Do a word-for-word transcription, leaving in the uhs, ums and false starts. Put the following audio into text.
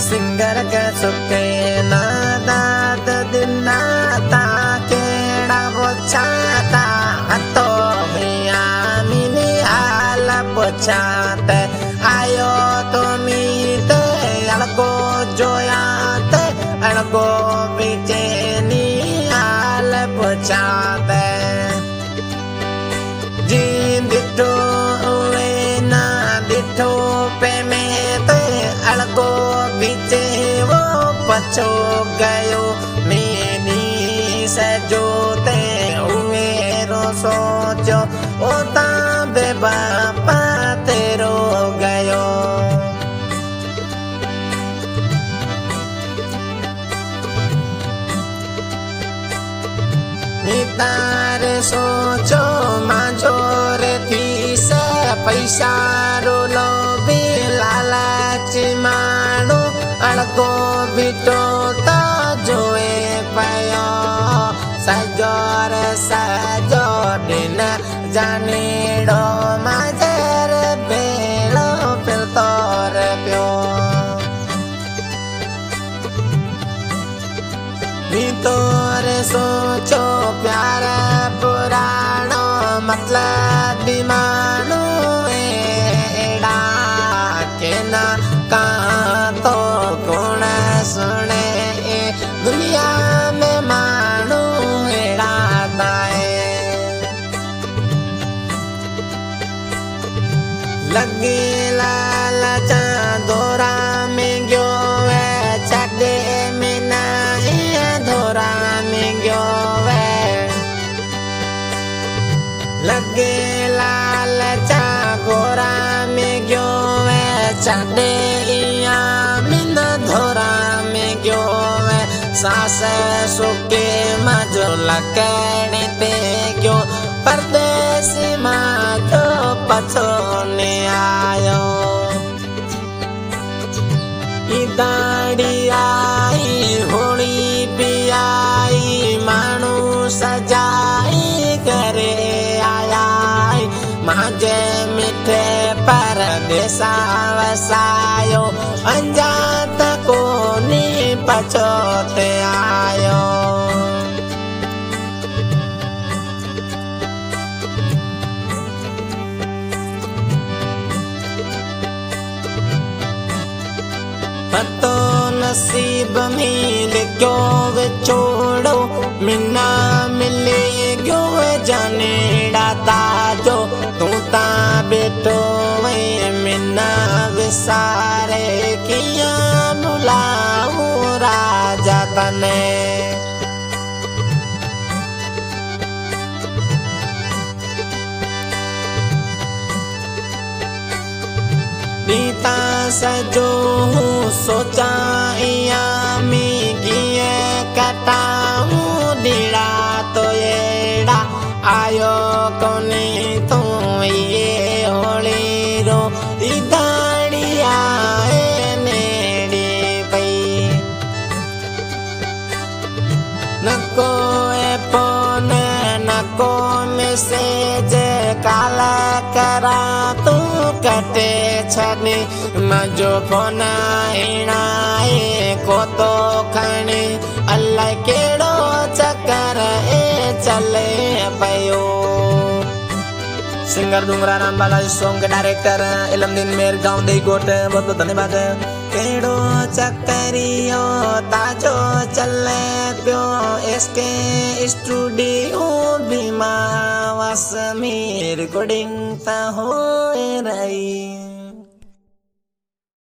Singer के सुखे ना दाद दिना ता केड़ा बोचाता हतो मिया मिनी हाल पोछाते आयो तो मीते अड़को जोयाते अड़को पीछे नी हाल पोछाते जी दिठो उए ना दिठो पे में ते अड़को पीछे वो पछो गयो मेनी सजोते उए रो सोचो ओता बे बापा तेरो गयो नितार सोचो मांझोर थी से पैसा रो लो भी लालच मानो अड़को बिटो ता जोए पयो सजोर सजो दिन जाने डो माजर बेलो फिर तोर प्यो तोर सोचो प्यार पुराणो मतलब मानो एड़ा के ना कहाँ तो गुण सुने दुनिया में मानो एड़ा दाए लगे लालचा दोरा में गयो चढ़े में ना धोरा में गयो लगे लालचा गोरा में गयो चढ़े इया मिन धोरा में गयो सास सुके मजो लकड़े पे गयो परदेसी मजो पछोने आयो दाड़ी आई होली भी आई मानू सजाई करे आया माजे मिठे परदेसा वसायो अंजात को नी पछोते आयो पतो नसीब मिल क्यों छोड़ो मिना मिले क्यों जाने डाता जो तू ता बेटो मिना विसारे किया बुलाऊ राजा तने बीता सजो सोचा इया मिगिए कटाऊ डीड़ा तो एड़ा आयो कोनी तू ये होली रो इदाड़ी आए नेड़ी पई नको ए फोन नको मैसेज काला करा तू कटे छने मजो फोन इणाए को तो खणे अल्लाह केड़ो चक्कर ए चले पयो सिंगर डुंगरा राम बालाजी सॉन्ग के डायरेक्टर इलमदीन मेर गांव दे गोट बहुत बहुत धन्यवाद केड़ो चक्करियो ताजो चले प्यो इसके स्टूडियो बीमा वस में रिकॉर्डिंग ता हो रही।